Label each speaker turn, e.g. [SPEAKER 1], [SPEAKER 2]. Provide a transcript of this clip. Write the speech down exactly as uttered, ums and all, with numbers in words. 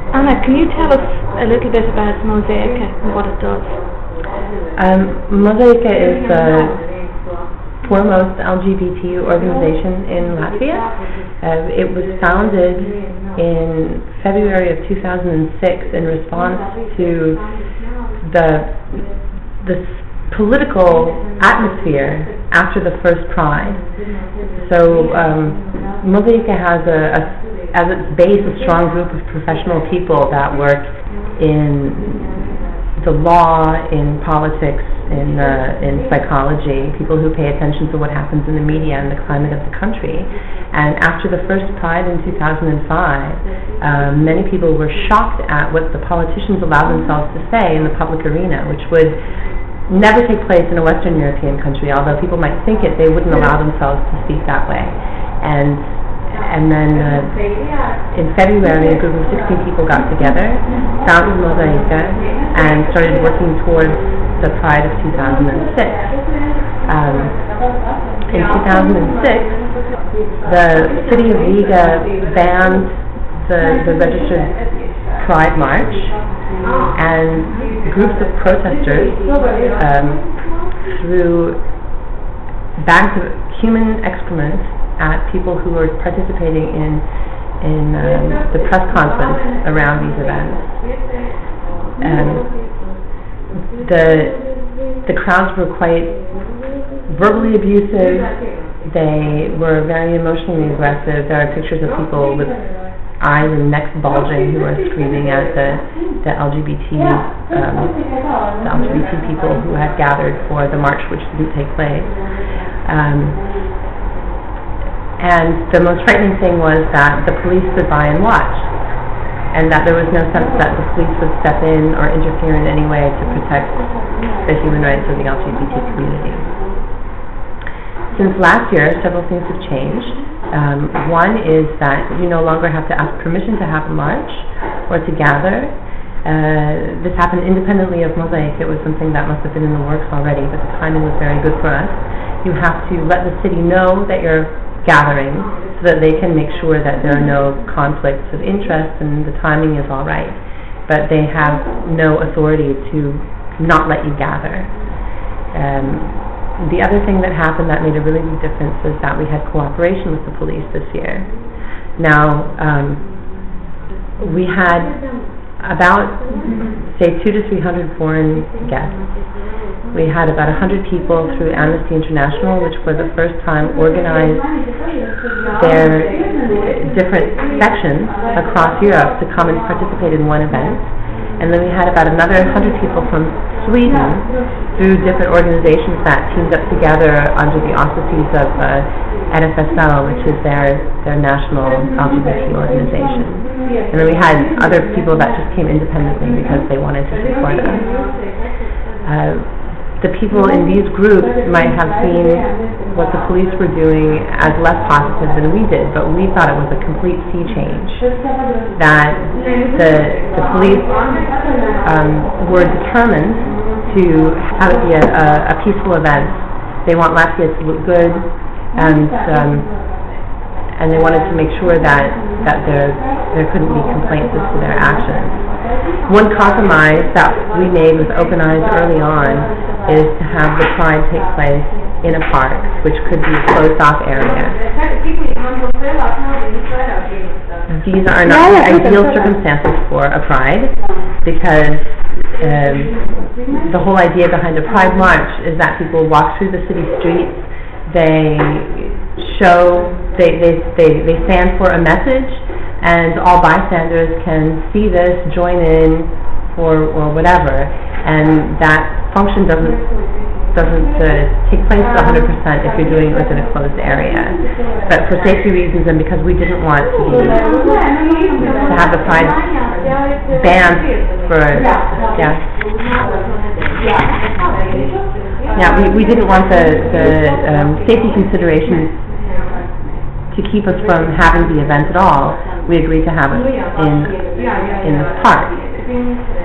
[SPEAKER 1] Anna, can you tell us a little bit about Mozaika and what it does?
[SPEAKER 2] Um, Mozaika is the foremost L G B T organization in Latvia. Uh, it was founded in February of two thousand six in response to the the political atmosphere after the first Pride. So um, Mozaika has a, a as its base a strong group of professional people that work in the law, in politics, in uh, in psychology, people who pay attention to what happens in the media and the climate of the country. And after the first Pride in two thousand five, uh, many people were shocked at what the politicians allowed themselves to say in the public arena, which would never take place in a Western European country. Although people might think it, they wouldn't allow themselves to speak that way. And And then uh, in February, a group of sixteen people got together, founded Mozaika, and started working towards the Pride of two thousand six. Um, in two thousand six, the city of Riga banned the, the registered Pride March, and groups of protesters um, threw bags of human excrement at people who were participating in in um, the press conference around these events. Um, the the crowds were quite verbally abusive. They were very emotionally aggressive. There are pictures of people with eyes and necks bulging who are screaming at the the L G B T um, the L G B T people who had gathered for the march, which didn't take place. Um, And the most frightening thing was that the police stood by and watched, and that there was no sense that the police would step in or interfere in any way to protect the human rights of the L G B T community. Since last year, several things have changed. Um, one is that you no longer have to ask permission to have a march or to gather. Uh, this happened independently of Mozaika. It was something that must have been in the works already, but the timing was very good for us. You have to let the city know that you're gathering so that they can make sure that there are no conflicts of interest and the timing is all right. But they have no authority to not let you gather. Um, the other thing that happened that made a really big difference was that we had cooperation with the police this year. Now, um, we had about, say, two to three hundred foreign guests. We had about one hundred people through Amnesty International, which for the first time organized their different sections across Europe to come and participate in one event. And then we had about another one hundred people from Sweden through different organizations that teamed up together under the auspices of uh, N F S L, which is their, their national L G B T organization. And then we had other people that just came independently because they wanted to support us. Uh, The people in these groups might have seen what the police were doing as less positive than we did, but we thought it was a complete sea change. That the, the police um, were determined to have it be a, a, a peaceful event. They want Latvia to look good, and um, and they wanted to make sure that, that there, there couldn't be complaints as to their actions. One compromise that we made with Open Eyes early on is to have the Pride take place in a park, which could be a closed-off area. These are not the ideal circumstances for a Pride, because um, the whole idea behind a Pride March is that people walk through the city streets, they show, they, they, they, they stand for a message, and all bystanders can see this, join in, or, or whatever, and that function doesn't doesn't uh, take place one hundred percent if you're doing it within a closed area. But for safety reasons, and because we didn't want to, be, to have the Pride banned for, yeah, yeah, we, we didn't want the, the um, safety considerations to keep us from having the event at all. We agreed to have it in in this park.